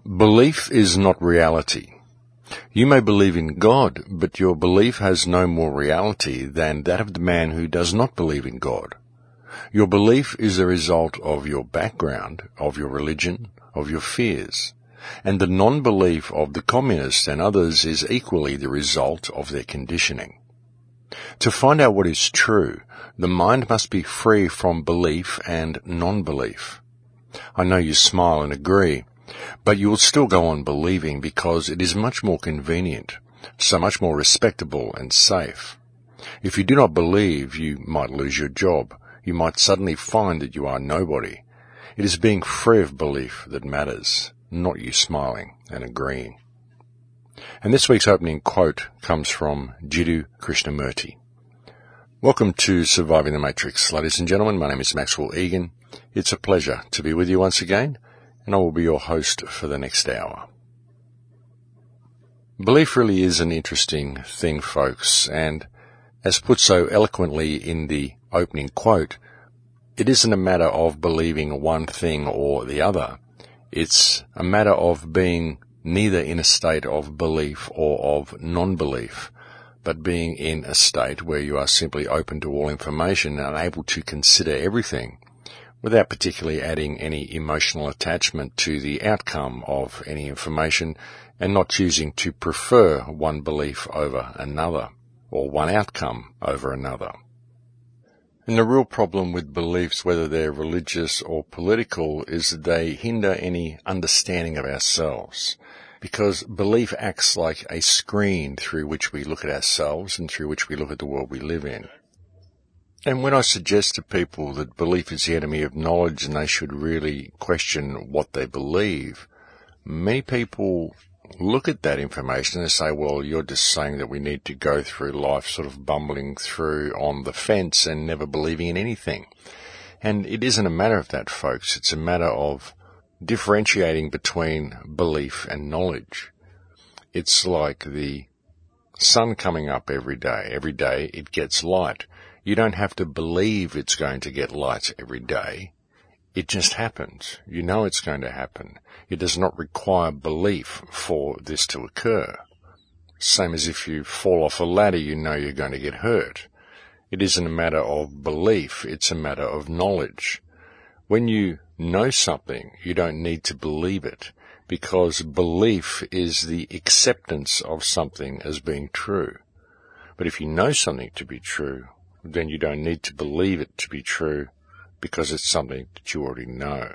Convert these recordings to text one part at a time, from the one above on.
Belief is not reality. You may believe in God, but your belief has no more reality than that of the man who does not believe in God. Your belief is the result of your background, of your religion, of your fears. And the non-belief of the communists and others is equally the result of their conditioning. To find out what is true, the mind must be free from belief and non-belief. I know you smile and agree, but you will still go on believing because it is much more convenient, so much more respectable and safe. If you do not believe, you might lose your job. You might suddenly find that you are nobody. It is being free of belief that matters, not you smiling and agreeing. And this week's opening quote comes from Jiddu Krishnamurti. Welcome to Surviving the Matrix, ladies and gentlemen. My name is Maxwell Egan. It's a pleasure to be with you once again, and I will be your host for the next hour. Belief really is an interesting thing, folks, and as put so eloquently in the opening quote, it isn't a matter of believing one thing or the other. It's a matter of being neither in a state of belief or of non-belief, but being in a state where you are simply open to all information and able to consider everything without particularly adding any emotional attachment to the outcome of any information and not choosing to prefer one belief over another or one outcome over another. And the real problem with beliefs, whether they're religious or political, is that they hinder any understanding of ourselves, because belief acts like a screen through which we look at ourselves and through which we look at the world we live in. And when I suggest to people that belief is the enemy of knowledge and they should really question what they believe, many people look at that information and say, well, you're just saying that we need to go through life sort of bumbling through on the fence and never believing in anything. And it isn't a matter of that, folks. It's a matter of differentiating between belief and knowledge. It's like the sun coming up every day. Every day it gets light. You don't have to believe it's going to get light every day. It just happens. You know it's going to happen. It does not require belief for this to occur. Same as if you fall off a ladder, you know you're going to get hurt. It isn't a matter of belief, it's a matter of knowledge. When you know something, you don't need to believe it, because belief is the acceptance of something as being true. But if you know something to be true, then you don't need to believe it to be true, because it's something that you already know.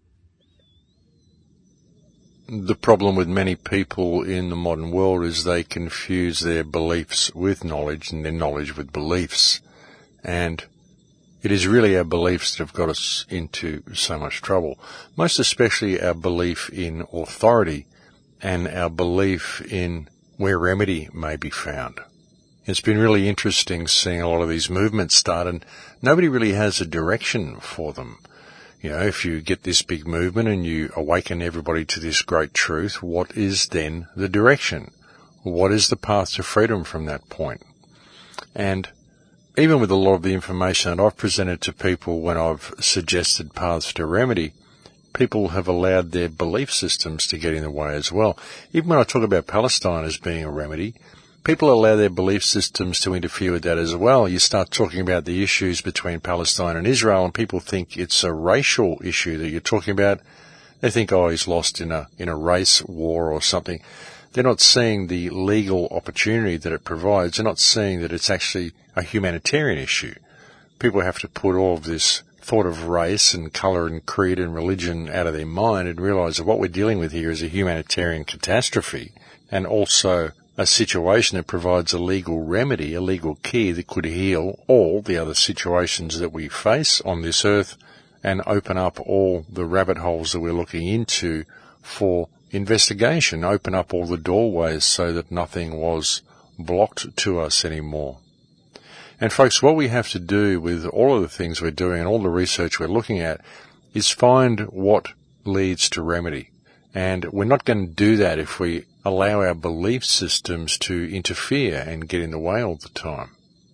The problem with many people in the modern world is they confuse their beliefs with knowledge and their knowledge with beliefs. And it is really our beliefs that have got us into so much trouble, most especially our belief in authority and our belief in where remedy may be found. It's been really interesting seeing a lot of these movements start, and nobody really has a direction for them. You know, if you get this big movement and you awaken everybody to this great truth, what is then the direction? What is the path to freedom from that point? And even with a lot of the information that I've presented to people when I've suggested paths to remedy, people have allowed their belief systems to get in the way as well. Even when I talk about Palestine as being a remedy, people allow their belief systems to interfere with that as well. You start talking about the issues between Palestine and Israel, and people think it's a racial issue that you're talking about. They think, oh, he's lost in a race war or something. They're not seeing the legal opportunity that it provides. They're not seeing that it's actually a humanitarian issue. People have to put all of this thought of race and colour and creed and religion out of their mind and realise that what we're dealing with here is a humanitarian catastrophe, and also a situation that provides a legal remedy, a legal key that could heal all the other situations that we face on this earth and open up all the rabbit holes that we're looking into for investigation, open up all the doorways so that nothing was blocked to us anymore. And folks, what we have to do with all of the things we're doing and all the research we're looking at is find what leads to remedy. And we're not going to do that if we allow our belief systems to interfere and get in the way all the time.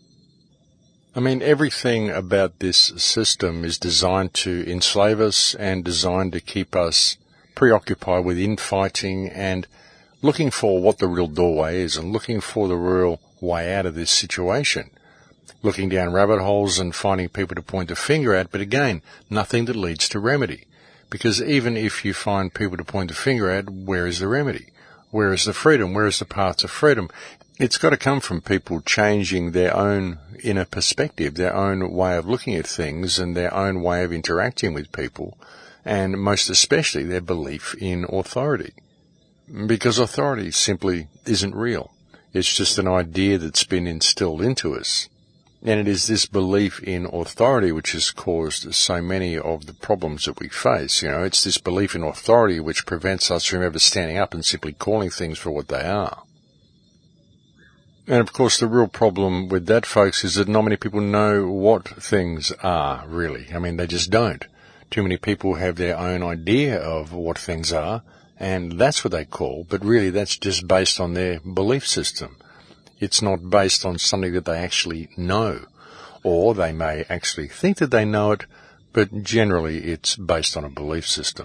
I mean, everything about this system is designed to enslave us and designed to keep us preoccupied with infighting and looking for what the real doorway is and looking for the real way out of this situation. Looking down rabbit holes and finding people to point the finger at, but again, nothing that leads to remedy. Because even if you find people to point the finger at, where is the remedy? Where is the freedom? Where is the path to freedom? It's got to come from people changing their own inner perspective, their own way of looking at things and their own way of interacting with people, and most especially their belief in authority. Because authority simply isn't real. It's just an idea that's been instilled into us. And it is this belief in authority which has caused so many of the problems that we face. It's this belief in authority which prevents us from ever standing up and simply calling things for what they are. And of course the real problem with that, folks, is that not many people know what things are, really. They just don't. Too many people have their own idea of what things are, and that's what they call, but really that's just based on their belief system. It's not based on something that they actually know, or they may actually think that they know it, but generally it's based on a belief system.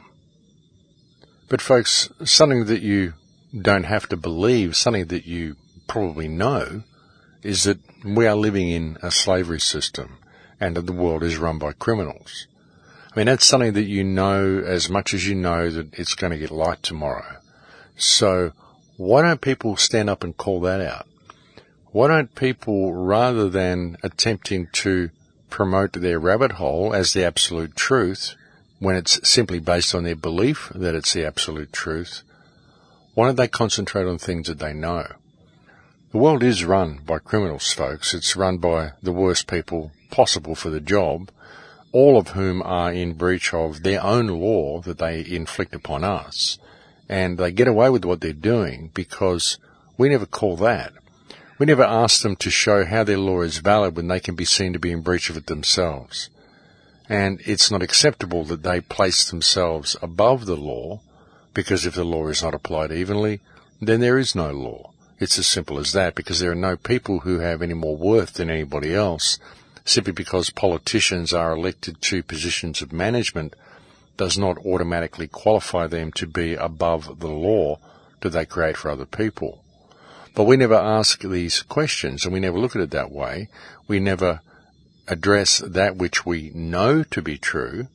But folks, something that you don't have to believe, something that you probably know, is that we are living in a slavery system and that the world is run by criminals. That's something that you know as much as you know that it's going to get light tomorrow. So why don't people stand up and call that out? Why don't people, rather than attempting to promote their rabbit hole as the absolute truth, when it's simply based on their belief that it's the absolute truth, why don't they concentrate on things that they know? The world is run by criminals, folks. It's run by the worst people possible for the job, all of whom are in breach of their own law that they inflict upon us. And they get away with what they're doing because we never call that. We never ask them to show how their law is valid when they can be seen to be in breach of it themselves. And it's not acceptable that they place themselves above the law, because if the law is not applied evenly, then there is no law. It's as simple as that, because there are no people who have any more worth than anybody else. Simply because politicians are elected to positions of management does not automatically qualify them to be above the law that they create for other people. But we never ask these questions, and we never look at it that way. We never address that which we know to be true.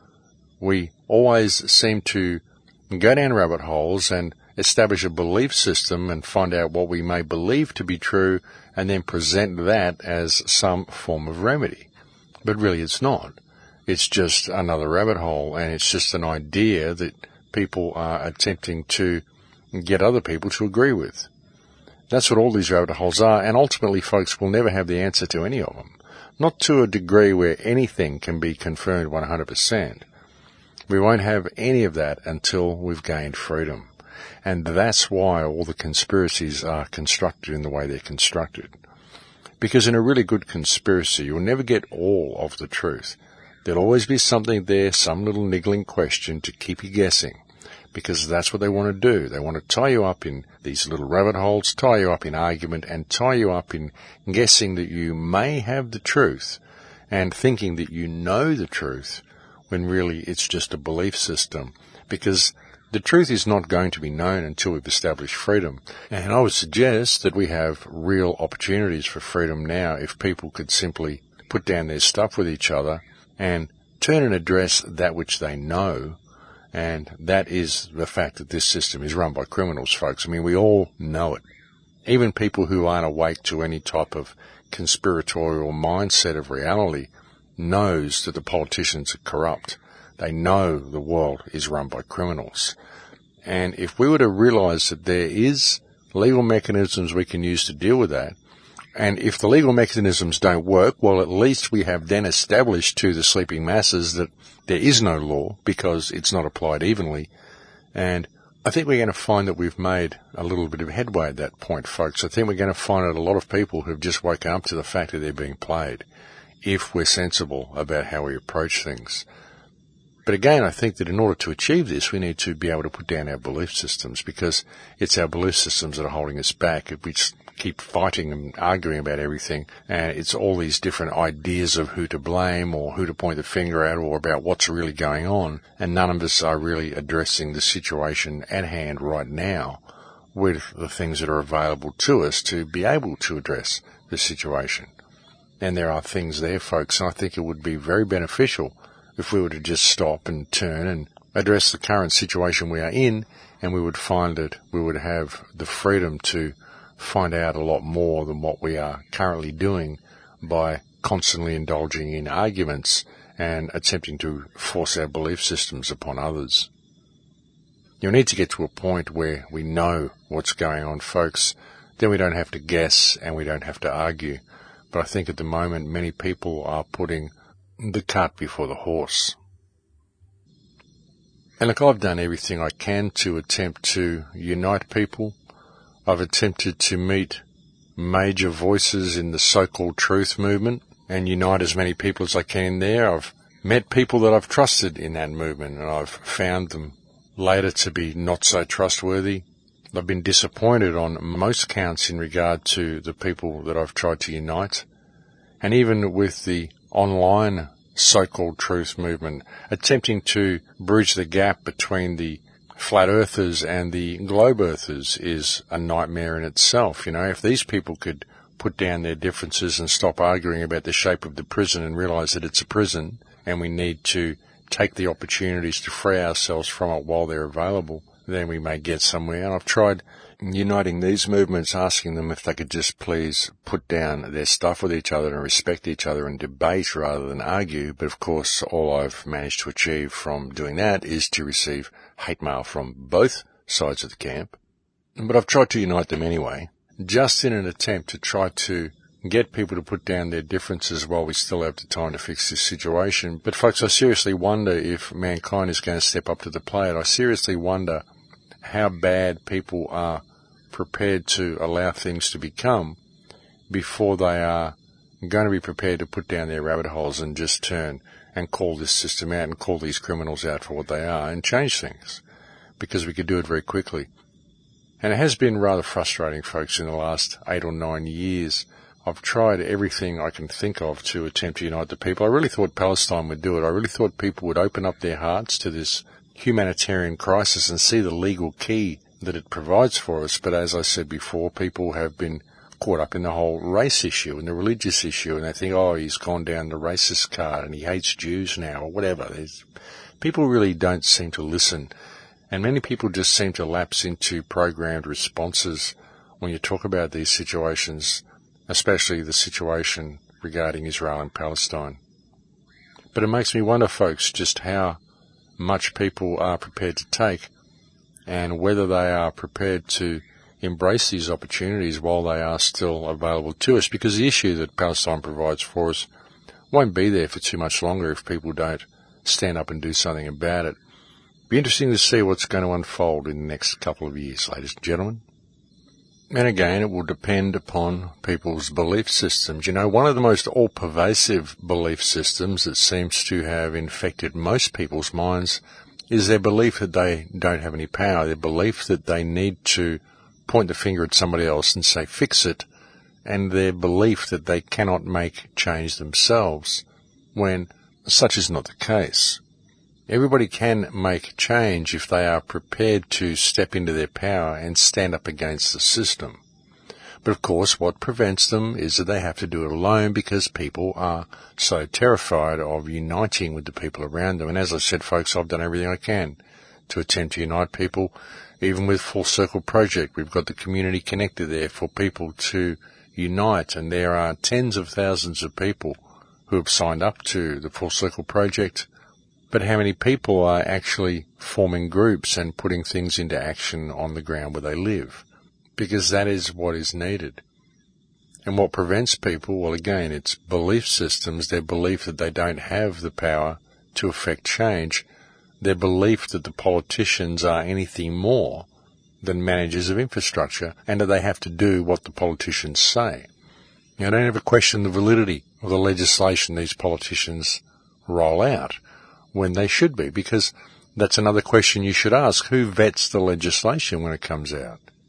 We always seem to go down rabbit holes and establish a belief system and find out what we may believe to be true and then present that as some form of remedy. But really it's not. It's just another rabbit hole, and it's just an idea that people are attempting to get other people to agree with. That's what all these rabbit holes are, and ultimately, folks, will never have the answer to any of them. Not to a degree where anything can be confirmed 100%. We won't have any of that until we've gained freedom. And that's why all the conspiracies are constructed in the way they're constructed. Because in a really good conspiracy, you'll never get all of the truth. There'll always be something there, some little niggling question to keep you guessing. Because that's what they want to do. They want to tie you up in these little rabbit holes, tie you up in argument, and tie you up in guessing that you may have the truth and thinking that you know the truth when really it's just a belief system. Because the truth is not going to be known until we've established freedom. And I would suggest that we have real opportunities for freedom now if people could simply put down their stuff with each other and turn and address that which they know. And that is the fact that this system is run by criminals, folks. We all know it. Even people who aren't awake to any type of conspiratorial mindset of reality knows that the politicians are corrupt. They know the world is run by criminals. And if we were to realize that there is legal mechanisms we can use to deal with that, and if the legal mechanisms don't work, well, at least we have then established to the sleeping masses that there is no law because it's not applied evenly. And I think we're going to find that we've made a little bit of headway at that point, folks. I think we're going to find that a lot of people have just woken up to the fact that they're being played, if we're sensible about how we approach things. But again, I think that in order to achieve this, we need to be able to put down our belief systems, because it's our belief systems that are holding us back, which keep fighting and arguing about everything, and it's all these different ideas of who to blame or who to point the finger at or about what's really going on, and none of us are really addressing the situation at hand right now with the things that are available to us to be able to address the situation. And there are things there, folks, and I think it would be very beneficial if we were to just stop and turn and address the current situation we are in, and we would find that we would have the freedom to find out a lot more than what we are currently doing by constantly indulging in arguments and attempting to force our belief systems upon others. You'll need to get to a point where we know what's going on, folks. Then we don't have to guess and we don't have to argue. But I think at the moment many people are putting the cart before the horse. And look, I've done everything I can to attempt to unite people. I've attempted to meet major voices in the so-called truth movement and unite as many people as I can there. I've met people that I've trusted in that movement, and I've found them later to be not so trustworthy. I've been disappointed on most counts in regard to the people that I've tried to unite. And even with the online so-called truth movement, attempting to bridge the gap between the flat earthers and the globe earthers is a nightmare in itself. You know, if these people could put down their differences and stop arguing about the shape of the prison and realize that it's a prison and we need to take the opportunities to free ourselves from it while they're available, then we may get somewhere. And I've tried uniting these movements, asking them if they could just please put down their stuff with each other and respect each other and debate rather than argue. But of course, all I've managed to achieve from doing that is to receive hate mail from both sides of the camp. But I've tried to unite them anyway, just in an attempt to try to get people to put down their differences while we still have the time to fix this situation. But folks, I seriously wonder if mankind is going to step up to the plate. I seriously wonder how bad people are prepared to allow things to become before they are going to be prepared to put down their rabbit holes and just turn and call this system out and call these criminals out for what they are and change things, because we could do it very quickly. And it has been rather frustrating, folks, in the last 8 or 9 years. I've tried everything I can think of to attempt to unite the people. I really thought Palestine would do it. I really thought people would open up their hearts to this humanitarian crisis and see the legal key that it provides for us. But as I said before, people have been caught up in the whole race issue and the religious issue, and they think, oh, he's gone down the racist card and he hates Jews now or whatever. People really don't seem to listen, and many people just seem to lapse into programmed responses when you talk about these situations, especially the situation regarding Israel and Palestine. But it makes me wonder, folks, just how much people are prepared to take and whether they are prepared to embrace these opportunities while they are still available to us, because the issue that Palestine provides for us won't be there for too much longer if people don't stand up and do something about it. Be interesting to see what's going to unfold in the next couple of years, ladies and gentlemen. And again, it will depend upon people's belief systems. You know, one of the most all-pervasive belief systems that seems to have infected most people's minds is their belief that they don't have any power, their belief that they need to point the finger at somebody else and say, fix it, and their belief that they cannot make change themselves, when such is not the case. Everybody can make change if they are prepared to step into their power and stand up against the system. But of course, what prevents them is that they have to do it alone, because people are so terrified of uniting with the people around them. And as I said, folks, I've done everything I can to attempt to unite people. Even with Full Circle Project, we've got the community connected there for people to unite, and there are tens of thousands of people who have signed up to the Full Circle Project. But how many people are actually forming groups and putting things into action on the ground where they live? Because that is what is needed. And what prevents people, well, again, it's belief systems, their belief that they don't have the power to effect change, their belief that the politicians are anything more than managers of infrastructure, and that they have to do what the politicians say. Now, I don't ever question the validity of the legislation these politicians roll out, when they should be, because that's another question you should ask. Who vets the legislation when it comes out?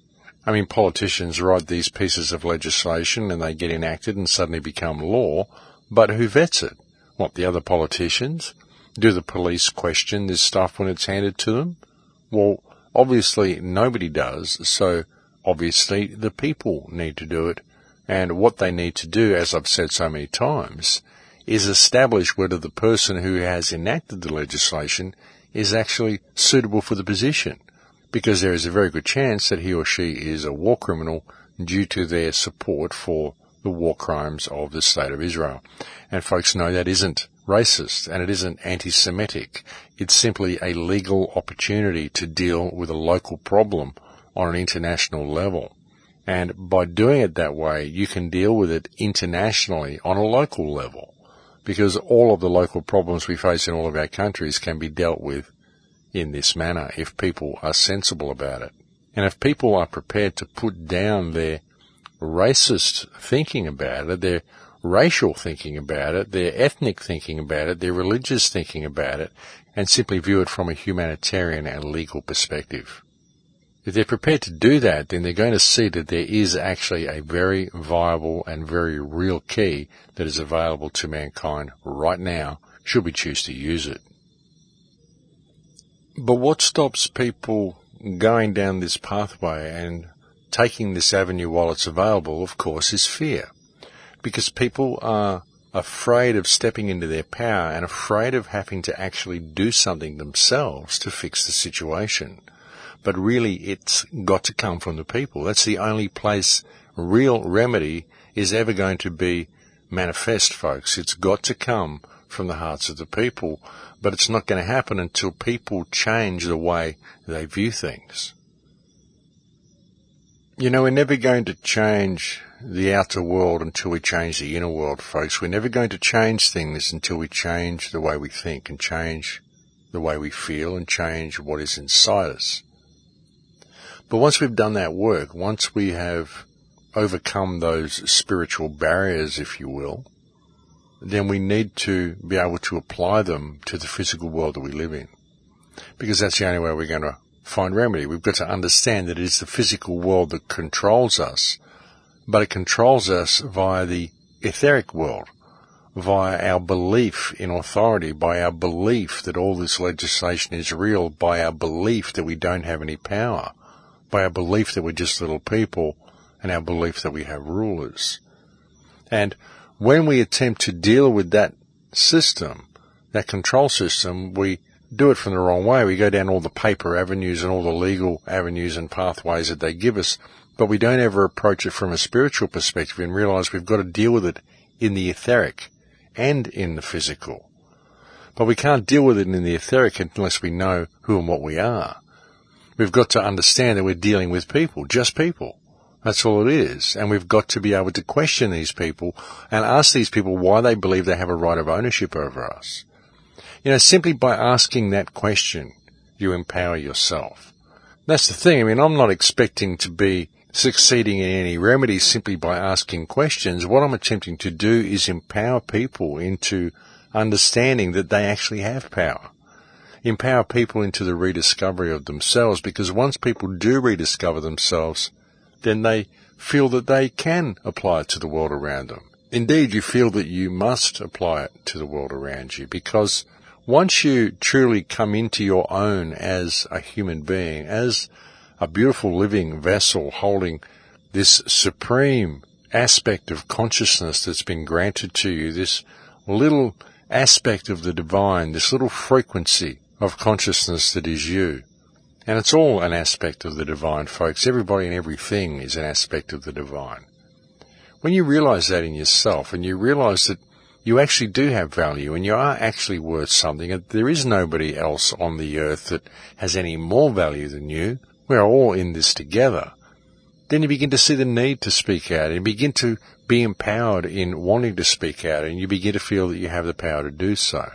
I mean, politicians write these pieces of legislation and they get enacted and suddenly become law, but who vets it? What, the other politicians? Do the police question this stuff when it's handed to them? Well, obviously nobody does, so obviously the people need to do it. And what they need to do, as I've said so many times, is establish whether the person who has enacted the legislation is actually suitable for the position, because there is a very good chance that he or she is a war criminal due to their support for the war crimes of the State of Israel. And folks know that isn't racist and it isn't anti-Semitic. It's simply a legal opportunity to deal with a local problem on an international level. And by doing it that way, you can deal with it internationally on a local level, because all of the local problems we face in all of our countries can be dealt with in this manner if people are sensible about it. And if people are prepared to put down their racist thinking about it, their racial thinking about it, their ethnic thinking about it, their religious thinking about it, and simply view it from a humanitarian and legal perspective. If they're prepared to do that, then they're going to see that there is actually a very viable and very real key that is available to mankind right now, should we choose to use it. But what stops people going down this pathway and taking this avenue while it's available, of course, is fear. Because people are afraid of stepping into their power and afraid of having to actually do something themselves to fix the situation. But really, it's got to come from the people. That's the only place real remedy is ever going to be manifest, folks. It's got to come from the hearts of the people, but it's not going to happen until people change the way they view things. You know, we're never going to change the outer world until we change the inner world, folks. We're never going to change things until we change the way we think and change the way we feel and change what is inside us. But once we've done that work, once we have overcome those spiritual barriers, if you will, then we need to be able to apply them to the physical world that we live in. Because that's the only way we're going to find remedy. We've got to understand that it is the physical world that controls us, but it controls us via the etheric world, via our belief in authority, by our belief that all this legislation is real, by our belief that we don't have any power, by our belief that we're just little people, and our belief that we have rulers. And when we attempt to deal with that system, that control system, we do it from the wrong way. We go down all the paper avenues and all the legal avenues and pathways that they give us, but we don't ever approach it from a spiritual perspective and realize we've got to deal with it in the etheric and in the physical. But we can't deal with it in the etheric unless we know who and what we are. We've got to understand that we're dealing with people, just people. That's all it is. And we've got to be able to question these people and ask these people why they believe they have a right of ownership over us. You know, simply by asking that question, you empower yourself. That's the thing. I mean, I'm not expecting to be succeeding in any remedy simply by asking questions. What I'm attempting to do is empower people into understanding that they actually have power. Empower people into the rediscovery of themselves, because once people do rediscover themselves, then they feel that they can apply it to the world around them. Indeed, you feel that you must apply it to the world around you, because once you truly come into your own as a human being, as a beautiful living vessel holding this supreme aspect of consciousness that's been granted to you, this little aspect of the divine, this little frequency of consciousness that is you. And it's all an aspect of the divine, folks. Everybody and everything is an aspect of the divine. When you realize that in yourself, and you realize that you actually do have value and you are actually worth something, and there is nobody else on the earth that has any more value than you, we're all in this together, then you begin to see the need to speak out, and you begin to be empowered in wanting to speak out, and you begin to feel that you have the power to do so.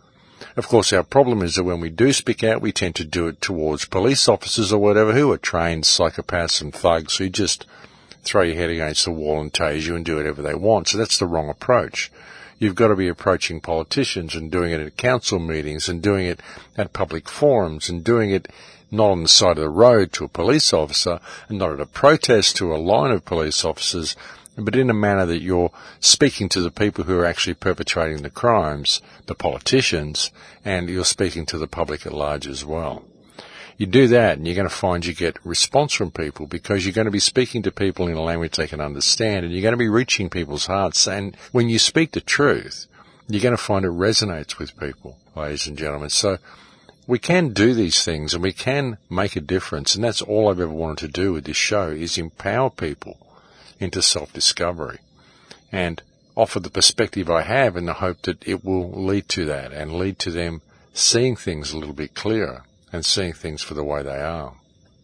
Of course, our problem is that when we do speak out, we tend to do it towards police officers or whatever, who are trained psychopaths and thugs who just throw your head against the wall and tase you and do whatever they want. So that's the wrong approach. You've got to be approaching politicians and doing it at council meetings and doing it at public forums and doing it not on the side of the road to a police officer, and not at a protest to a line of police officers, but in a manner that you're speaking to the people who are actually perpetrating the crimes, the politicians, and you're speaking to the public at large as well. You do that and you're going to find you get response from people, because you're going to be speaking to people in a language they can understand, and you're going to be reaching people's hearts. And when you speak the truth, you're going to find it resonates with people, ladies and gentlemen. So we can do these things and we can make a difference, and that's all I've ever wanted to do with this show, is empower people into self-discovery and offer the perspective I have in the hope that it will lead to that and lead to them seeing things a little bit clearer and seeing things for the way they are.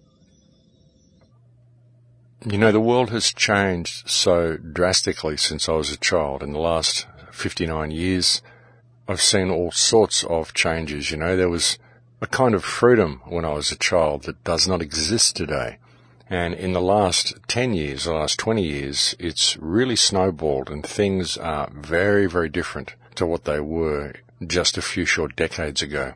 You know, the world has changed so drastically since I was a child. In the last 59 years, I've seen all sorts of changes. You know, there was a kind of freedom when I was a child that does not exist today. And in the last 10 years, the last 20 years, it's really snowballed, and things are very, very different to what they were just a few short decades ago.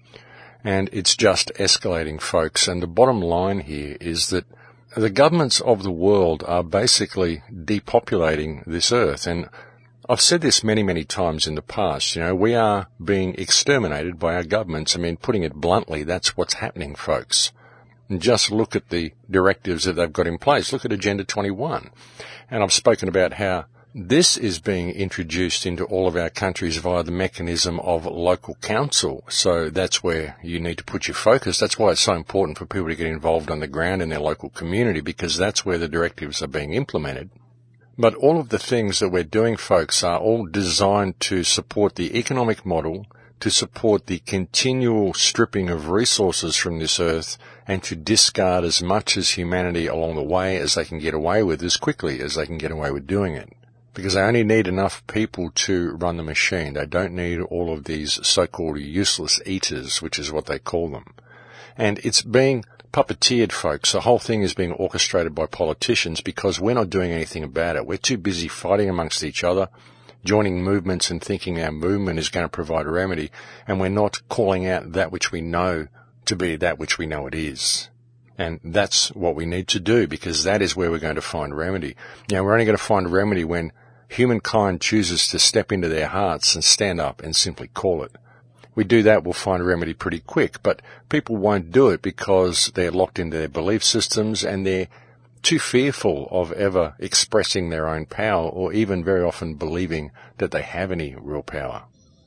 And it's just escalating, folks. And the bottom line here is that the governments of the world are basically depopulating this earth. And I've said this many, many times in the past. You know, we are being exterminated by our governments. I mean, putting it bluntly, that's what's happening, folks. And just look at the directives that they've got in place. Look at Agenda 21. And I've spoken about how this is being introduced into all of our countries via the mechanism of local council. So that's where you need to put your focus. That's why it's so important for people to get involved on the ground in their local community, because that's where the directives are being implemented. But all of the things that we're doing, folks, are all designed to support the economic model, to support the continual stripping of resources from this earth, and to discard as much as humanity along the way as they can get away with, as quickly as they can get away with doing it. Because they only need enough people to run the machine. They don't need all of these so-called useless eaters, which is what they call them. And it's being puppeteered, folks. The whole thing is being orchestrated by politicians, because we're not doing anything about it. We're too busy fighting amongst each other, joining movements and thinking our movement is going to provide a remedy, and we're not calling out that which we know to be that which we know it is. And that's what we need to do, because that is where we're going to find remedy. Now, we're only going to find remedy when humankind chooses to step into their hearts and stand up and simply call it. We do that, we'll find a remedy pretty quick, but people won't do it because they're locked into their belief systems and they're too fearful of ever expressing their own power, or even very often believing that they have any real power.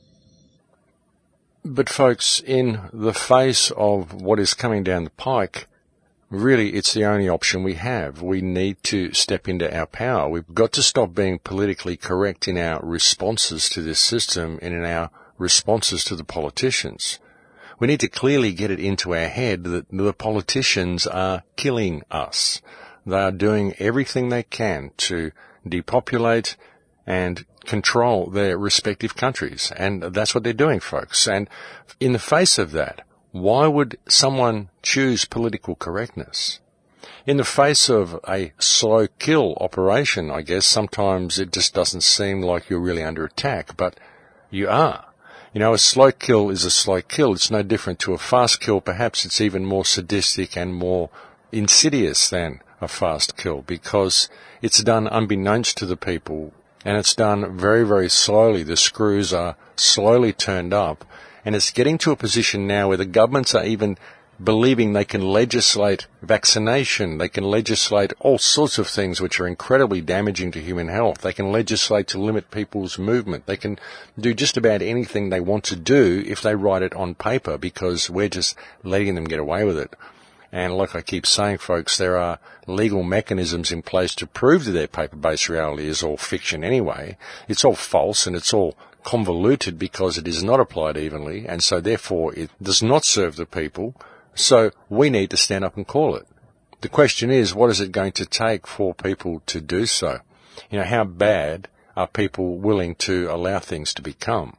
But folks, in the face of what is coming down the pike, really it's the only option we have. We need to step into our power. We've got to stop being politically correct in our responses to this system and in our responses to the politicians. We need to clearly get it into our head that the politicians are killing us. They are doing everything they can to depopulate and control their respective countries. And that's what they're doing, folks. And in the face of that, why would someone choose political correctness? In the face of a slow kill operation, I guess, sometimes it just doesn't seem like you're really under attack, but you are. You know, a slow kill is a slow kill. It's no different to a fast kill. Perhaps it's even more sadistic and more insidious than a fast kill, because it's done unbeknownst to the people, and it's done very, very slowly. The screws are slowly turned up, and it's getting to a position now where the governments are even believing they can legislate vaccination. They can legislate all sorts of things which are incredibly damaging to human health. They can legislate to limit people's movement. They can do just about anything they want to do if they write it on paper, because we're just letting them get away with it. And like I keep saying, folks, there are legal mechanisms in place to prove that their paper-based reality is all fiction anyway. It's all false and it's all convoluted because it is not applied evenly, and so therefore it does not serve the people. So we need to stand up and call it. The question is, what is it going to take for people to do so? You know, how bad are people willing to allow things to become?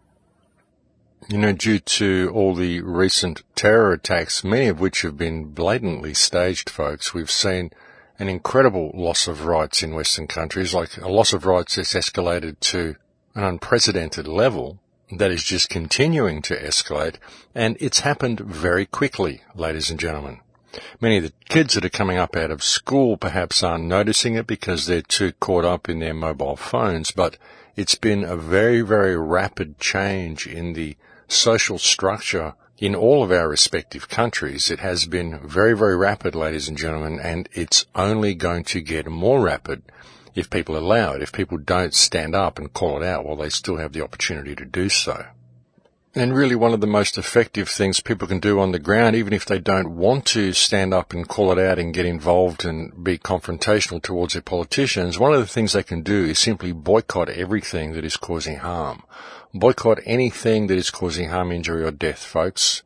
You know, due to all the recent terror attacks, many of which have been blatantly staged, folks, we've seen an incredible loss of rights in Western countries, like a loss of rights that's escalated to an unprecedented level. that is just continuing to escalate, and it's happened very quickly, ladies and gentlemen. Many of the kids that are coming up out of school perhaps aren't noticing it because they're too caught up in their mobile phones, but it's been a very, very rapid change in the social structure in all of our respective countries. It has been very, very rapid, ladies and gentlemen, and it's only going to get more rapid if people allow it, if people don't stand up and call it out while they still have the opportunity to do so. And really one of the most effective things people can do on the ground, even if they don't want to stand up and call it out and get involved and be confrontational towards their politicians, one of the things they can do is simply boycott everything that is causing harm. Boycott anything that is causing harm, injury or death, folks.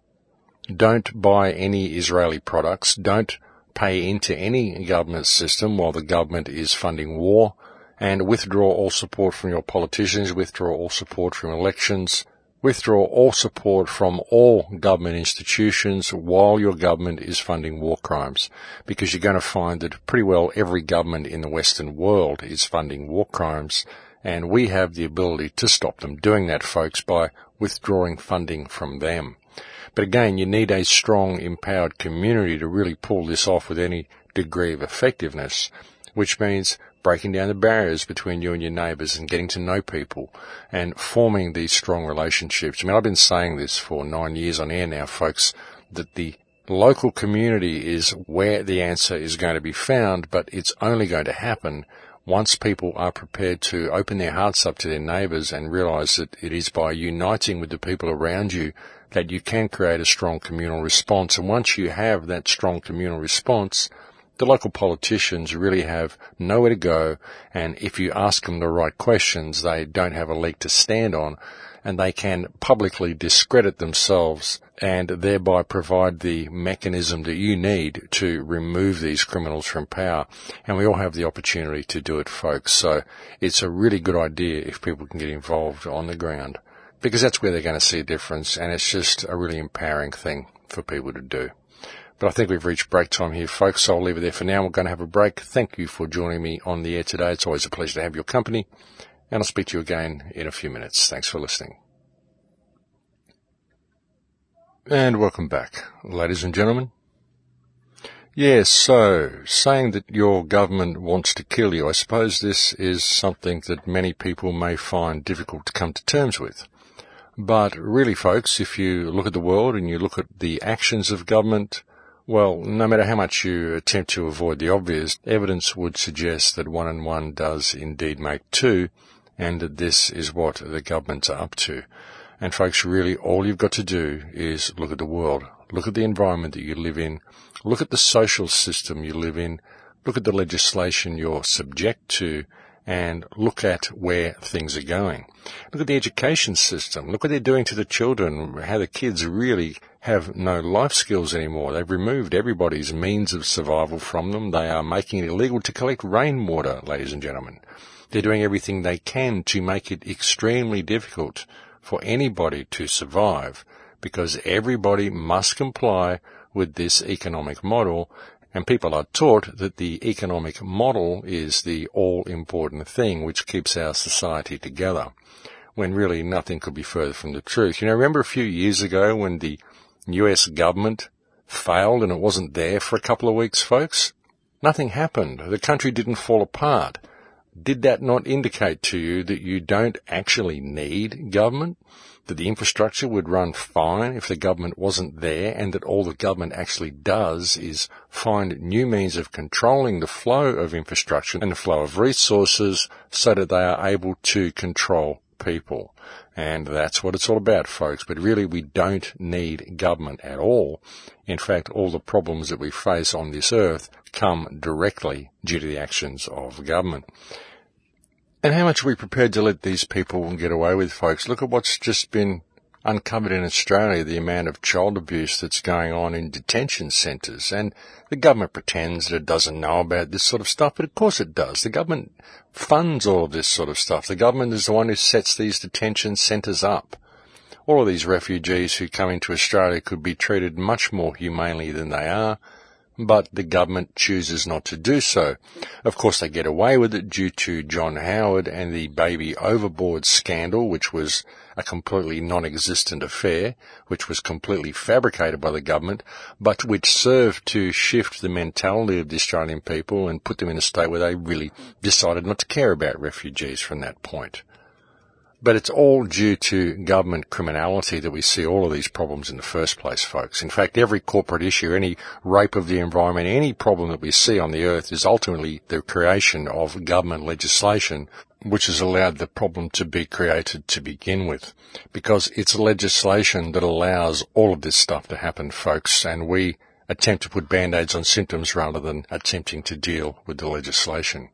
Don't buy any Israeli products. Don't pay into any government system while the government is funding war. And withdraw all support from your politicians. Withdraw all support from elections. Withdraw all support from all government institutions while your government is funding war crimes, because you're going to find that pretty well every government in the Western world is funding war crimes, and we have the ability to stop them doing that, folks, by withdrawing funding from them. But again, you need a strong, empowered community to really pull this off with any degree of effectiveness, which means breaking down the barriers between you and your neighbours and getting to know people and forming these strong relationships. I mean, I've been saying this for 9 years on air now, folks, that the local community is where the answer is going to be found, but it's only going to happen once people are prepared to open their hearts up to their neighbours and realise that it is by uniting with the people around you that you can create a strong communal response. And once you have that strong communal response, the local politicians really have nowhere to go, and if you ask them the right questions, they don't have a leg to stand on, and they can publicly discredit themselves and thereby provide the mechanism that you need to remove these criminals from power. And we all have the opportunity to do it, folks. So it's a really good idea if people can get involved on the ground, because that's where they're going to see a difference, and it's just a really empowering thing for people to do. But I think we've reached break time here, folks, so I'll leave it there for now. We're going to have a break. Thank you for joining me on the air today. It's always a pleasure to have your company, and I'll speak to you again in a few minutes. Thanks for listening. And welcome back, ladies and gentlemen. Yes, so, saying that your government wants to kill you, I suppose this is something that many people may find difficult to come to terms with. But really, folks, if you look at the world and you look at the actions of government, well, no matter how much you attempt to avoid the obvious, evidence would suggest that 1 and 1 does indeed make 2, and that this is what the governments are up to. And folks, really all you've got to do is look at the world. Look at the environment that you live in. Look at the social system you live in. Look at the legislation you're subject to, and look at where things are going. Look at the education system. Look what they're doing to the children, how the kids really have no life skills anymore. They've removed everybody's means of survival from them. They are making it illegal to collect rainwater, ladies and gentlemen. They're doing everything they can to make it extremely difficult for anybody to survive, because everybody must comply with this economic model, and people are taught that the economic model is the all-important thing which keeps our society together, when really nothing could be further from the truth. You know, remember a few years ago when the US government failed and it wasn't there for a couple of weeks, folks? Nothing happened. The country didn't fall apart. Did that not indicate to you that you don't actually need government? That the infrastructure would run fine if the government wasn't there, and that all the government actually does is find new means of controlling the flow of infrastructure and the flow of resources so that they are able to control people. And that's what it's all about, folks. But really, we don't need government at all. In fact, all the problems that we face on this earth come directly due to the actions of government. And how much are we prepared to let these people get away with, folks? Look at what's just been uncovered in Australia, the amount of child abuse that's going on in detention centres. And the government pretends that it doesn't know about this sort of stuff, but of course it does. The government funds all of this sort of stuff. The government is the one who sets these detention centres up. All of these refugees who come into Australia could be treated much more humanely than they are. but the government chooses not to do so. Of course, they get away with it due to John Howard and the Baby Overboard scandal, which was a completely non-existent affair, which was completely fabricated by the government, but which served to shift the mentality of the Australian people and put them in a state where they really decided not to care about refugees from that point. But it's all due to government criminality that we see all of these problems in the first place, folks. In fact, every corporate issue, any rape of the environment, any problem that we see on the earth is ultimately the creation of government legislation, which has allowed the problem to be created to begin with. Because it's legislation that allows all of this stuff to happen, folks, and we attempt to put band-aids on symptoms rather than attempting to deal with the legislation.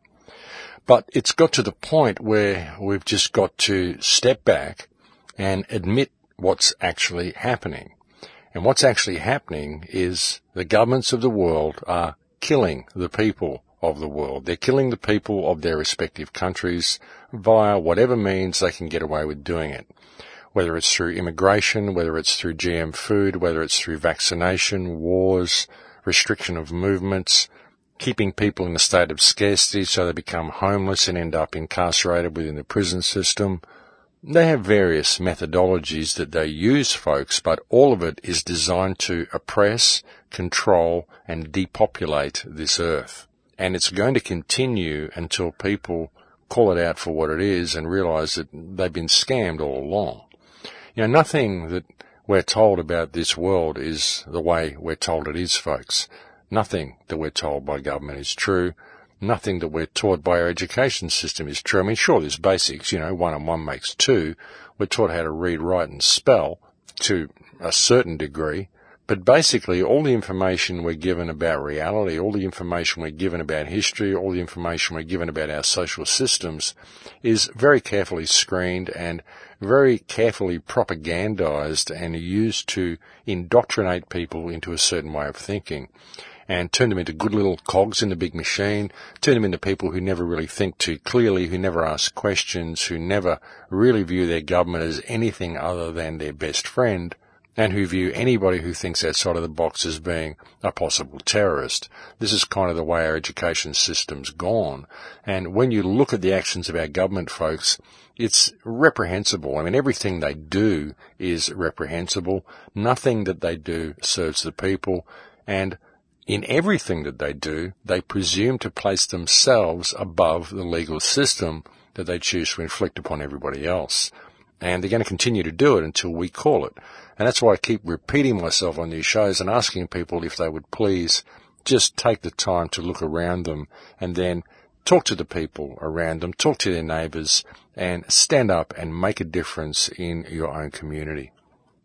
But it's got to the point where we've just got to step back and admit what's actually happening. And what's actually happening is the governments of the world are killing the people of the world. They're killing the people of their respective countries via whatever means they can get away with doing it. Whether it's through immigration, whether it's through GM food, whether it's through vaccination, wars, restriction of movements, keeping people in a state of scarcity so they become homeless and end up incarcerated within the prison system. They have various methodologies that they use, folks, but all of it is designed to oppress, control, and depopulate this earth. And it's going to continue until people call it out for what it is and realize that they've been scammed all along. You know, nothing that we're told about this world is the way we're told it is, folks. Nothing that we're told by government is true. Nothing that we're taught by our education system is true. I mean, sure, there's basics, 1 and 1 makes 2. We're taught how to read, write and spell to a certain degree. But basically, all the information we're given about reality, all the information we're given about history, all the information we're given about our social systems is very carefully screened and very carefully propagandized and used to indoctrinate people into a certain way of thinking and turn them into good little cogs in the big machine, turn them into people who never really think too clearly, who never ask questions, who never really view their government as anything other than their best friend, and who view anybody who thinks outside of the box as being a possible terrorist. This is kind of the way our education system's gone. And when you look at the actions of our government, folks, it's reprehensible. I mean, everything they do is reprehensible. Nothing that they do serves the people. And in everything that they do, they presume to place themselves above the legal system that they choose to inflict upon everybody else. And they're going to continue to do it until we call it. And that's why I keep repeating myself on these shows and asking people if they would please just take the time to look around them and then talk to the people around them, talk to their neighbours, and stand up and make a difference in your own community.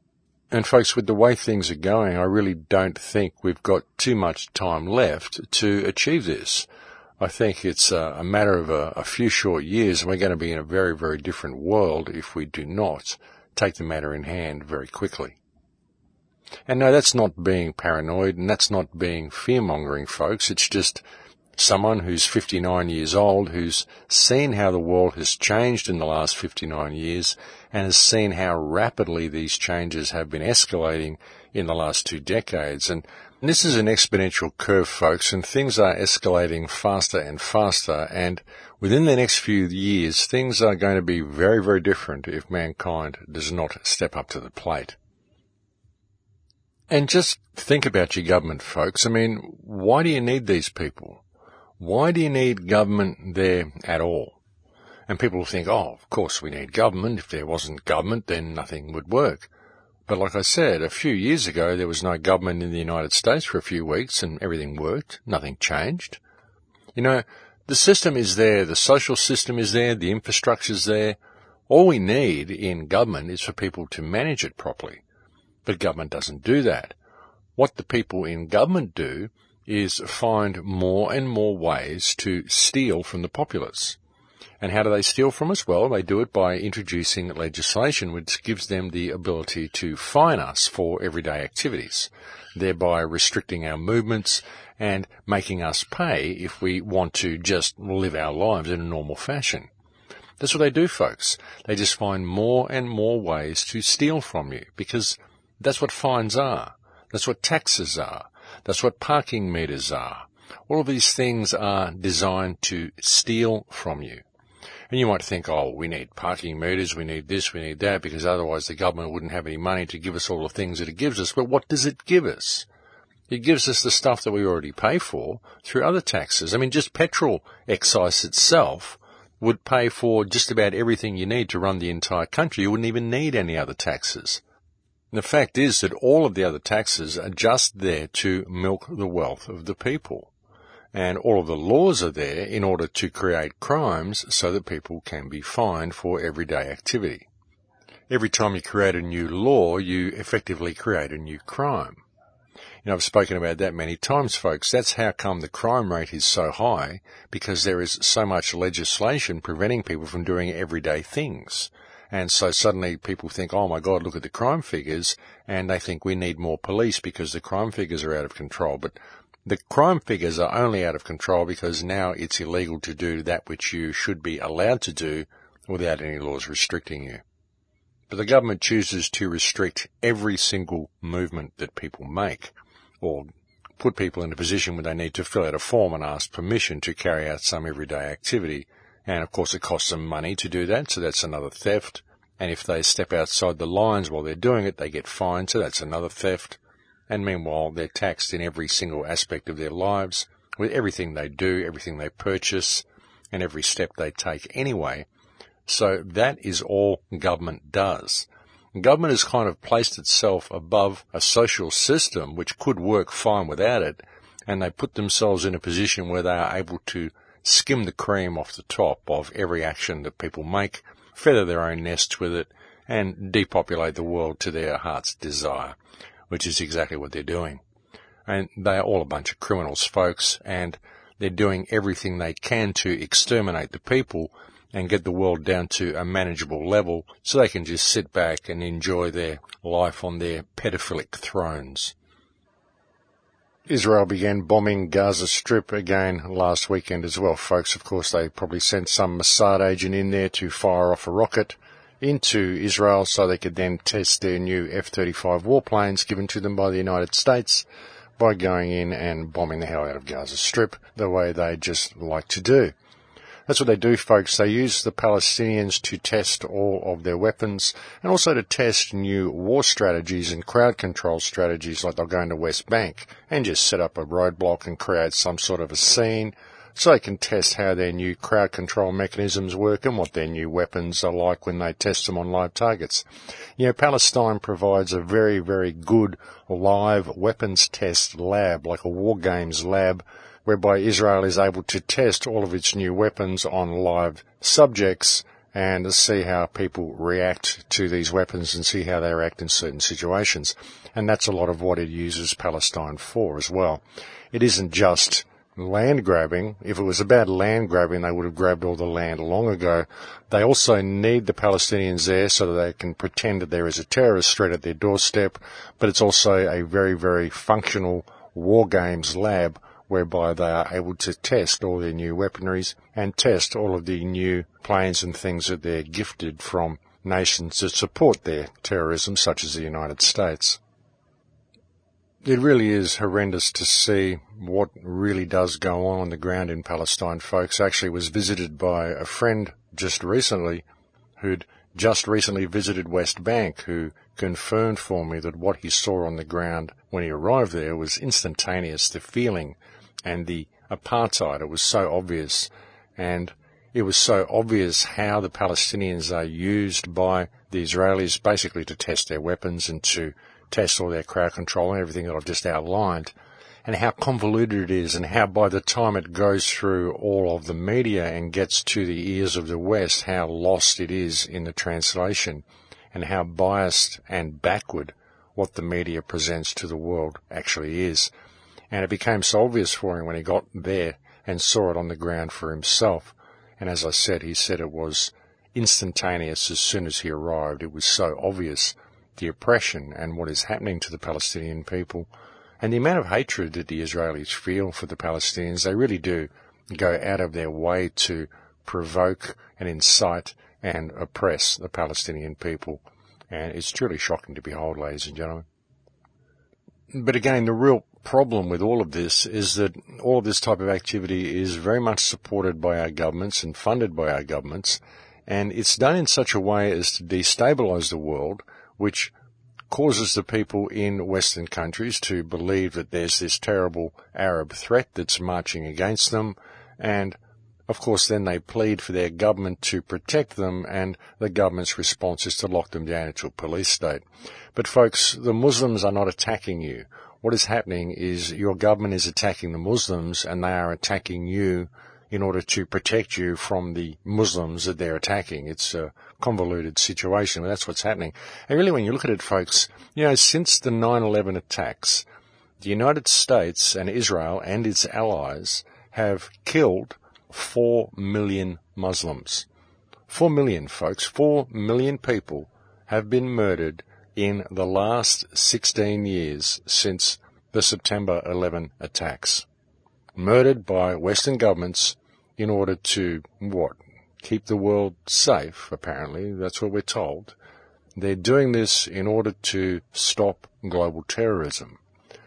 And folks, with the way things are going, I really don't think we've got too much time left to achieve this. I think it's a matter of a few short years, and we're going to be in a very, very different world if we do not take the matter in hand very quickly. And no, that's not being paranoid, and that's not being fear-mongering, folks. It's just someone who's 59 years old, who's seen how the world has changed in the last 59 years, and has seen how rapidly these changes have been escalating in the last 2 decades. And this is an exponential curve, folks, and things are escalating faster and faster, and within the next few years, things are going to be very, very different if mankind does not step up to the plate. And just think about your government, folks. I mean, why do you need these people? Why do you need government there at all? And people think, oh, of course we need government. If there wasn't government, then nothing would work. But like I said, a few years ago, there was no government in the United States for a few weeks and everything worked. Nothing changed. The system is there. The social system is there. The infrastructure's there. All we need in government is for people to manage it properly. But government doesn't do that. What the people in government do is find more and more ways to steal from the populace. And how do they steal from us? Well, they do it by introducing legislation which gives them the ability to fine us for everyday activities, thereby restricting our movements and making us pay if we want to just live our lives in a normal fashion. That's what they do, folks. They just find more and more ways to steal from you because that's what fines are. That's what taxes are. That's what parking meters are. All of these things are designed to steal from you. And you might think, oh, we need parking meters, we need this, we need that, because otherwise the government wouldn't have any money to give us all the things that it gives us. But what does it give us? It gives us the stuff that we already pay for through other taxes. I mean, just petrol excise itself would pay for just about everything you need to run the entire country. You wouldn't even need any other taxes. And the fact is that all of the other taxes are just there to milk the wealth of the people. And all of the laws are there in order to create crimes so that people can be fined for everyday activity. Every time you create a new law, you effectively create a new crime. You know, I've spoken about that many times, folks. That's how come the crime rate is so high, because there is so much legislation preventing people from doing everyday things. And so suddenly people think, oh my God, look at the crime figures, and they think we need more police because the crime figures are out of control. But the crime figures are only out of control because now it's illegal to do that which you should be allowed to do without any laws restricting you. But the government chooses to restrict every single movement that people make, or put people in a position where they need to fill out a form and ask permission to carry out some everyday activity. And of course it costs them money to do that, so that's another theft. And if they step outside the lines while they're doing it, they get fined, so that's another theft. And meanwhile, they're taxed in every single aspect of their lives, with everything they do, everything they purchase, and every step they take anyway. So that is all government does. Government has kind of placed itself above a social system which could work fine without it, and they put themselves in a position where they are able to skim the cream off the top of every action that people make, feather their own nests with it, and depopulate the world to their heart's desire, which is exactly what they're doing. And they are all a bunch of criminals, folks, and they're doing everything they can to exterminate the people and get the world down to a manageable level so they can just sit back and enjoy their life on their pedophilic thrones. Israel began bombing Gaza Strip again last weekend as well, folks. Of course, they probably sent some Mossad agent in there to fire off a rocket into Israel so they could then test their new F-35 warplanes given to them by the United States by going in and bombing the hell out of Gaza Strip the way they just like to do. That's what they do, folks. They use the Palestinians to test all of their weapons and also to test new war strategies and crowd control strategies, like they'll go into West Bank and just set up a roadblock and create some sort of a scene so they can test how their new crowd control mechanisms work and what their new weapons are like when they test them on live targets. You know, Palestine provides a very, very good live weapons test lab, like a war games lab, whereby Israel is able to test all of its new weapons on live subjects and see how people react to these weapons and see how they react in certain situations. And that's a lot of what it uses Palestine for as well. It isn't just land grabbing. If it was about land grabbing, they would have grabbed all the land long ago. They also need the Palestinians there so that they can pretend that there is a terrorist threat at their doorstep, but it's also a very, very functional war games lab whereby they are able to test all their new weaponries and test all of the new planes and things that they're gifted from nations that support their terrorism, such as the United States. It really is horrendous to see what really does go on the ground in Palestine, folks. I actually was visited by a friend just recently who'd just recently visited West Bank, who confirmed for me that what he saw on the ground when he arrived there was instantaneous. The feeling and the apartheid, it was so obvious, and it was so obvious how the Palestinians are used by the Israelis basically to test their weapons and to test all their crowd control and everything that I've just outlined, and how convoluted it is, and how by the time it goes through all of the media and gets to the ears of the West, how lost it is in the translation, and how biased and backward what the media presents to the world actually is. And it became so obvious for him when he got there and saw it on the ground for himself. And as I said, he said it was instantaneous as soon as he arrived. It was so obvious, the oppression and what is happening to the Palestinian people, and the amount of hatred that the Israelis feel for the Palestinians. They really do go out of their way to provoke and incite and oppress the Palestinian people. And it's truly shocking to behold, ladies and gentlemen. But again, the real problem with all of this is that all of this type of activity is very much supported by our governments and funded by our governments, and it's done in such a way as to destabilize the world, which causes the people in Western countries to believe that there's this terrible Arab threat that's marching against them, and of course then they plead for their government to protect them, and the government's response is to lock them down into a police state. But folks, the Muslims are not attacking you. What is happening is your government is attacking the Muslims, and they are attacking you in order to protect you from the Muslims that they're attacking. It's a convoluted situation, but that's what's happening. And really, when you look at it, folks, since the 9/11 attacks, the United States and Israel and its allies have killed 4 million Muslims. 4 million, folks. 4 million people have been murdered in the last 16 years since the September 11 attacks. Murdered by Western governments in order to, keep the world safe, apparently. That's what we're told. They're doing this in order to stop global terrorism.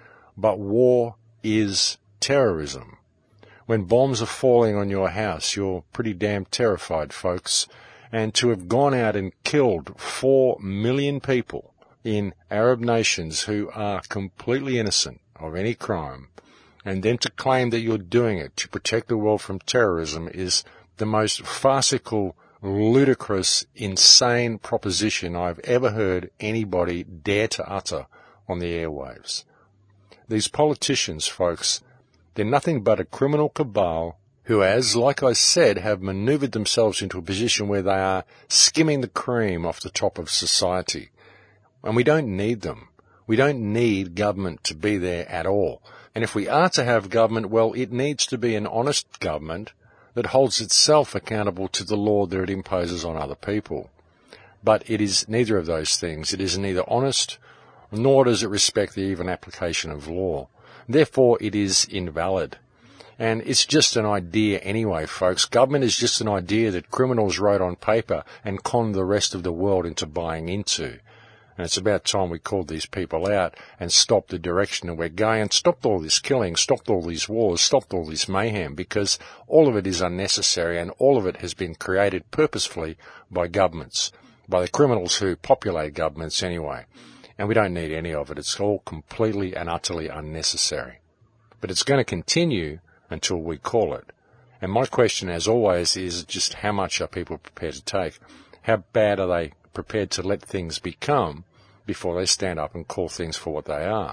But war is terrorism. When bombs are falling on your house, you're pretty damn terrified, folks. And to have gone out and killed 4 million people in Arab nations who are completely innocent of any crime, and then to claim that you're doing it to protect the world from terrorism is the most farcical, ludicrous, insane proposition I've ever heard anybody dare to utter on the airwaves. These politicians, folks, they're nothing but a criminal cabal who, as, like I said, have maneuvered themselves into a position where they are skimming the cream off the top of society. And we don't need them. We don't need government to be there at all. And if we are to have government, well, it needs to be an honest government that holds itself accountable to the law that it imposes on other people. But it is neither of those things. It is neither honest, nor does it respect the even application of law. Therefore, it is invalid. And it's just an idea anyway, folks. Government is just an idea that criminals wrote on paper and conned the rest of the world into buying into. And it's about time we called these people out and stopped the direction that we're going and stopped all this killing, stopped all these wars, stopped all this mayhem, because all of it is unnecessary and all of it has been created purposefully by governments, by the criminals who populate governments anyway. And we don't need any of it. It's all completely and utterly unnecessary. But it's going to continue until we call it. And my question, as always, is just how much are people prepared to take? How bad are they prepared to let things become before they stand up and call things for what they are?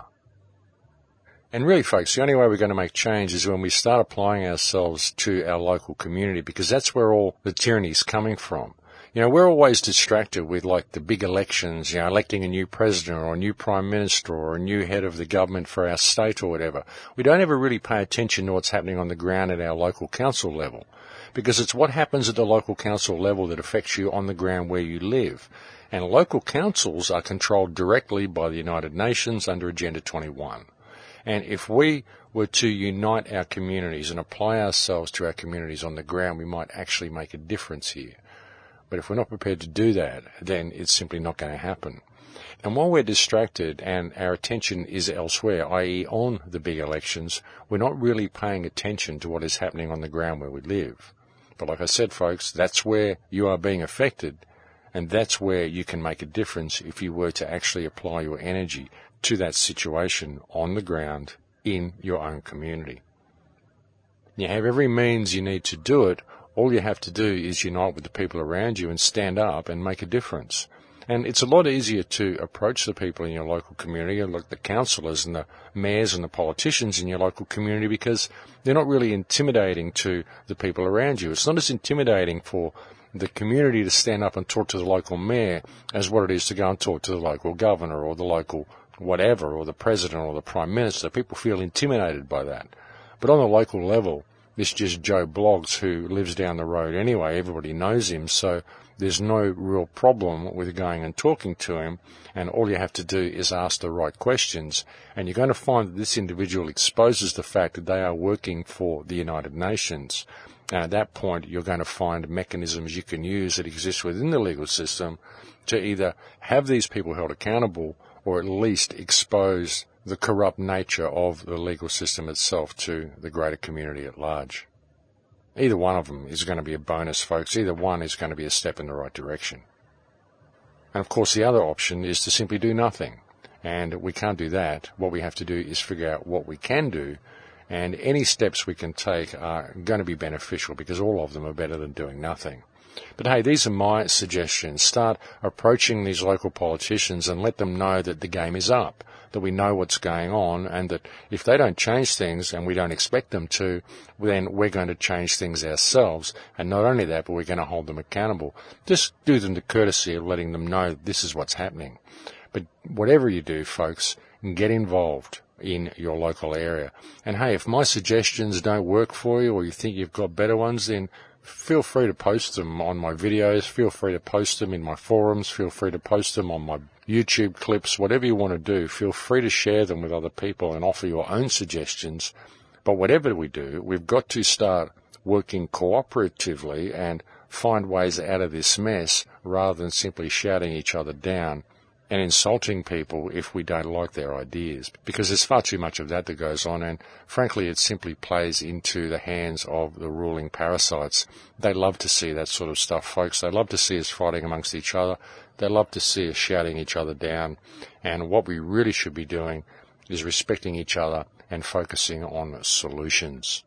And really, folks, the only way we're going to make change is when we start applying ourselves to our local community, because that's where all the tyranny is coming from. We're always distracted with, the big elections, electing a new president or a new prime minister or a new head of the government for our state or whatever. We don't ever really pay attention to what's happening on the ground at our local council level, because it's what happens at the local council level that affects you on the ground where you live. And local councils are controlled directly by the United Nations under Agenda 21. And if we were to unite our communities and apply ourselves to our communities on the ground, we might actually make a difference here. But if we're not prepared to do that, then it's simply not going to happen. And while we're distracted and our attention is elsewhere, i.e. on the big elections, we're not really paying attention to what is happening on the ground where we live. But like I said, folks, that's where you are being affected, and that's where you can make a difference if you were to actually apply your energy to that situation on the ground in your own community. You have every means you need to do it. All you have to do is unite with the people around you and stand up and make a difference. And it's a lot easier to approach the people in your local community, like the councillors and the mayors and the politicians in your local community, because they're not really intimidating to the people around you. It's not as intimidating for the community to stand up and talk to the local mayor as what it is to go and talk to the local governor or the local whatever, or the president or the prime minister. People feel intimidated by that. But on the local level, it's just Joe Bloggs who lives down the road anyway. Everybody knows him, so there's no real problem with going and talking to him, and all you have to do is ask the right questions, and you're going to find that this individual exposes the fact that they are working for the United Nations. And at that point, you're going to find mechanisms you can use that exist within the legal system to either have these people held accountable or at least expose the corrupt nature of the legal system itself to the greater community at large. Either one of them is going to be a bonus, folks. Either one is going to be a step in the right direction. And of course, the other option is to simply do nothing. And we can't do that. What we have to do is figure out what we can do, and any steps we can take are going to be beneficial because all of them are better than doing nothing. But hey, these are my suggestions. Start approaching these local politicians and let them know that the game is up, that we know what's going on, and that if they don't change things, and we don't expect them to, then we're going to change things ourselves. And not only that, but we're going to hold them accountable. Just do them the courtesy of letting them know this is what's happening. But whatever you do, folks, get involved in your local area. And hey, if my suggestions don't work for you, or you think you've got better ones, then feel free to post them on my videos, feel free to post them in my forums, feel free to post them on my YouTube clips, whatever you want to do. Feel free to share them with other people and offer your own suggestions. But whatever we do, we've got to start working cooperatively and find ways out of this mess rather than simply shouting each other down and insulting people if we don't like their ideas, because there's far too much of that goes on, and frankly it simply plays into the hands of the ruling parasites. They love to see that sort of stuff, folks. They love to see us fighting amongst each other. They love to see us shouting each other down, and what we really should be doing is respecting each other and focusing on solutions.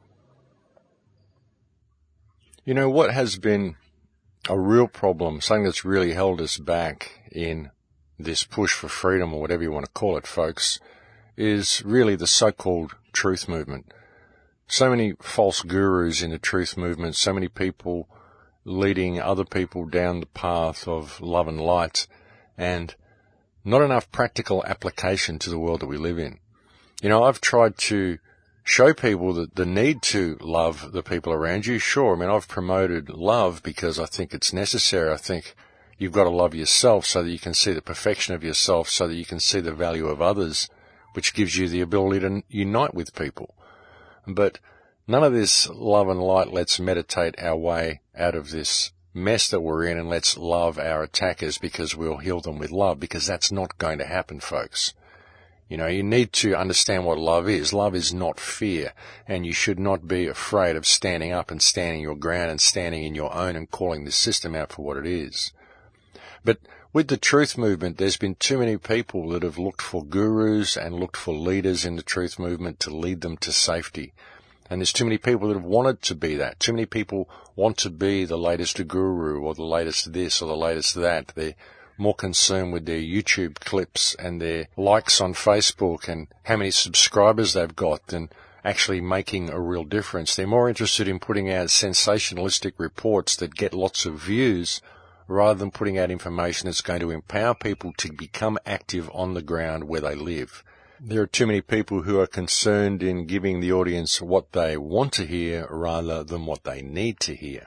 You know, what has been a real problem, something that's really held us back in this push for freedom, or whatever you want to call it, folks, is really the so-called truth movement. So many false gurus in the truth movement, so many people leading other people down the path of love and light, and not enough practical application to the world that we live in. You know, I've tried to show people that the need to love the people around you. Sure, I mean, I've promoted love because I think it's necessary. I think you've got to love yourself so that you can see the perfection of yourself, so that you can see the value of others, which gives you the ability to unite with people. But none of this love and light, let's meditate our way out of this mess that we're in, and let's love our attackers because we'll heal them with love, because that's not going to happen, folks. You know, you need to understand what love is. Love is not fear, and you should not be afraid of standing up and standing your ground and standing in your own and calling the system out for what it is. But with the truth movement, there's been too many people that have looked for gurus and looked for leaders in the truth movement to lead them to safety. And there's too many people that have wanted to be that. Too many people want to be the latest guru or the latest this or the latest that. They're more concerned with their YouTube clips and their likes on Facebook and how many subscribers they've got than actually making a real difference. They're more interested in putting out sensationalistic reports that get lots of views rather than putting out information that's going to empower people to become active on the ground where they live. There are too many people who are concerned in giving the audience what they want to hear rather than what they need to hear.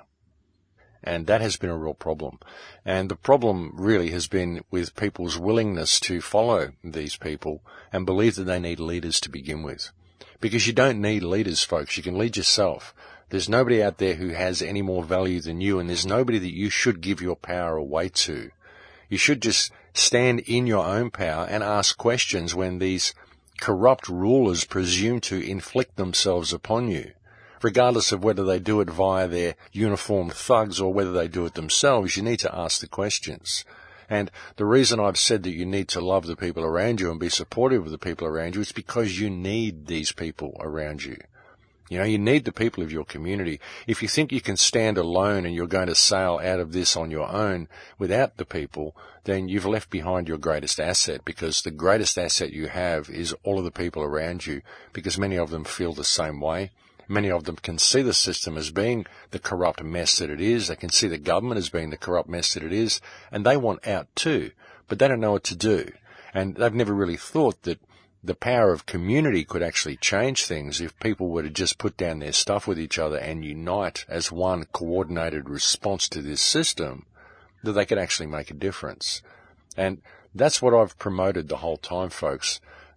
And that has been a real problem. And the problem really has been with people's willingness to follow these people and believe that they need leaders to begin with. Because you don't need leaders, folks. You can lead yourself. There's nobody out there who has any more value than you, and there's nobody that you should give your power away to. You should just stand in your own power and ask questions when these corrupt rulers presume to inflict themselves upon you. Regardless of whether they do it via their uniformed thugs or whether they do it themselves, you need to ask the questions. And the reason I've said that you need to love the people around you and be supportive of the people around you is because you need these people around you. You know, you need the people of your community. If you think you can stand alone and you're going to sail out of this on your own without the people, then you've left behind your greatest asset, because the greatest asset you have is all of the people around you, because many of them feel the same way. Many of them can see the system as being the corrupt mess that it is. They can see the government as being the corrupt mess that it is, and they want out too, but they don't know what to do. And they've never really thought that the power of community could actually change things if people were to just put down their stuff with each other and unite as one coordinated response to this system, that they could actually make a difference. And that's what I've promoted the whole time, folks.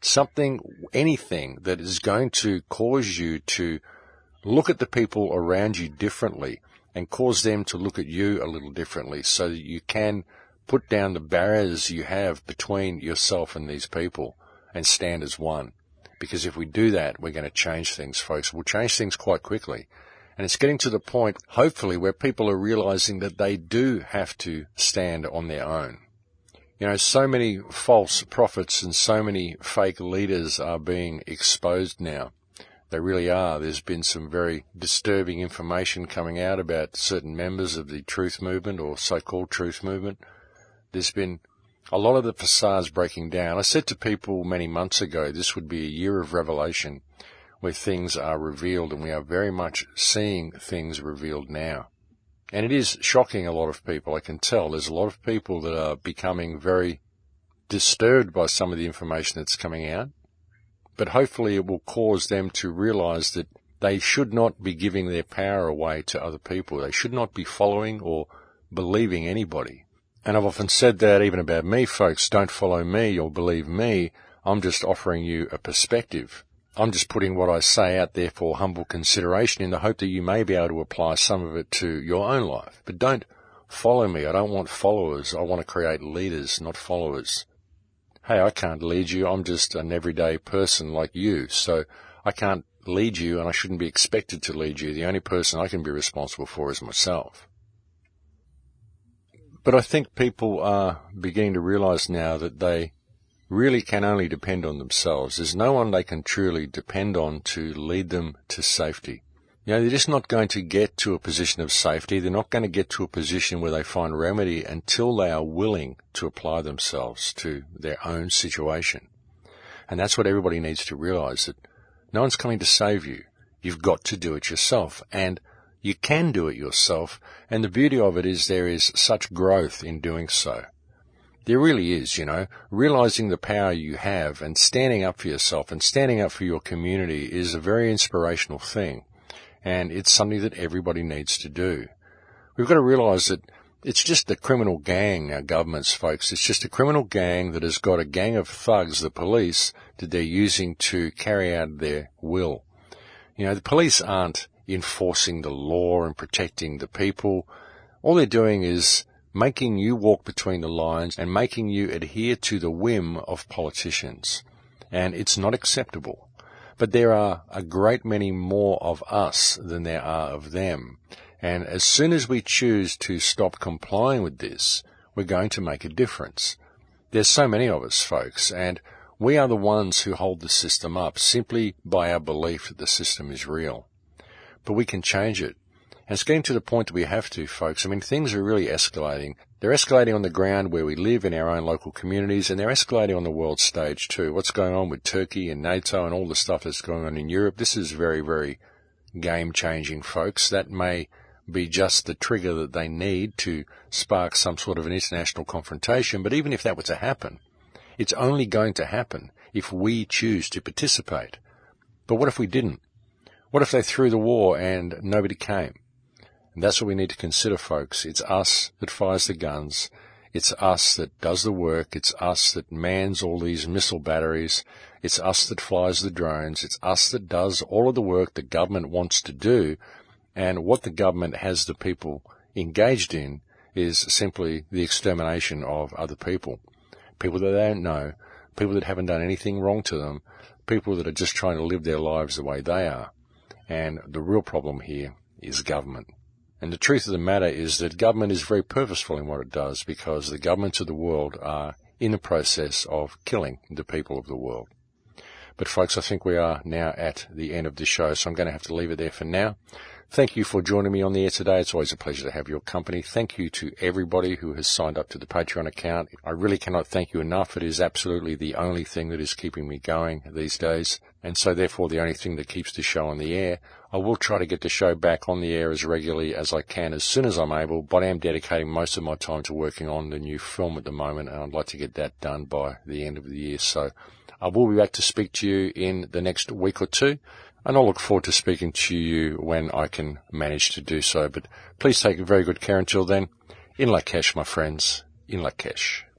Anything that is going to cause you to look at the people around you differently and cause them to look at you a little differently, so that you can put down the barriers you have between yourself and these people and stand as one. Because if we do that, we're going to change things, folks. We'll change things quite quickly. And it's getting to the point, hopefully, where people are realizing that they do have to stand on their own. You know, so many false prophets and so many fake leaders are being exposed now. They really are. There's been some very disturbing information coming out about certain members of the truth movement or so-called truth movement. There's been a lot of the facades breaking down. I said to people many months ago this would be a year of revelation where things are revealed, and we are very much seeing things revealed now. And it is shocking a lot of people, I can tell. There's a lot of people that are becoming very disturbed by some of the information that's coming out. But hopefully it will cause them to realize that they should not be giving their power away to other people. They should not be following or believing anybody. And I've often said that even about me, folks. Don't follow me or believe me. I'm just offering you a perspective. I'm just putting what I say out there for humble consideration in the hope that you may be able to apply some of it to your own life. But don't follow me. I don't want followers. I want to create leaders, not followers. Hey, I can't lead you. I'm just an everyday person like you. So I can't lead you, and I shouldn't be expected to lead you. The only person I can be responsible for is myself. But I think people are beginning to realize now that they really can only depend on themselves. There's no one they can truly depend on to lead them to safety. You know, they're just not going to get to a position of safety. They're not going to get to a position where they find remedy until they are willing to apply themselves to their own situation. And that's what everybody needs to realize, that no one's coming to save you. You've got to do it yourself. And you can do it yourself. And the beauty of it is there is such growth in doing so. There really is, you know. Realizing the power you have and standing up for yourself and standing up for your community is a very inspirational thing. And it's something that everybody needs to do. We've got to realize that it's just a criminal gang, our governments, folks. It's just a criminal gang that has got a gang of thugs, the police, that they're using to carry out their will. You know, the police aren't enforcing the law and protecting the people. All they're doing is making you walk between the lines and making you adhere to the whim of politicians. And it's not acceptable. But there are a great many more of us than there are of them. And as soon as we choose to stop complying with this, we're going to make a difference. There's so many of us, folks, and we are the ones who hold the system up simply by our belief that the system is real. But we can change it. And it's getting to the point that we have to, folks. I mean, things are really escalating. They're escalating on the ground where we live in our own local communities, and they're escalating on the world stage too. What's going on with Turkey and NATO and all the stuff that's going on in Europe, this is very, very game-changing, folks. That may be just the trigger that they need to spark some sort of an international confrontation. But even if that were to happen, it's only going to happen if we choose to participate. But what if we didn't? What if they threw the war and nobody came? And that's what we need to consider, folks. It's us that fires the guns. It's us that does the work. It's us that mans all these missile batteries. It's us that flies the drones. It's us that does all of the work the government wants to do. And what the government has the people engaged in is simply the extermination of other people. People that they don't know, people that haven't done anything wrong to them, people that are just trying to live their lives the way they are. And the real problem here is government. And the truth of the matter is that government is very purposeful in what it does, because the governments of the world are in the process of killing the people of the world. But folks, I think we are now at the end of the show, so I'm going to have to leave it there for now. Thank you for joining me on the air today. It's always a pleasure to have your company. Thank you to everybody who has signed up to the Patreon account. I really cannot thank you enough. It is absolutely the only thing that is keeping me going these days, and so therefore the only thing that keeps the show on the air. I will try to get the show back on the air as regularly as I can as soon as I'm able, but I am dedicating most of my time to working on the new film at the moment, and I'd like to get that done by the end of the year. So I will be back to speak to you in the next week or two, and I'll look forward to speaking to you when I can manage to do so. But please take very good care until then. In Lakesh, my friends. In Lakesh.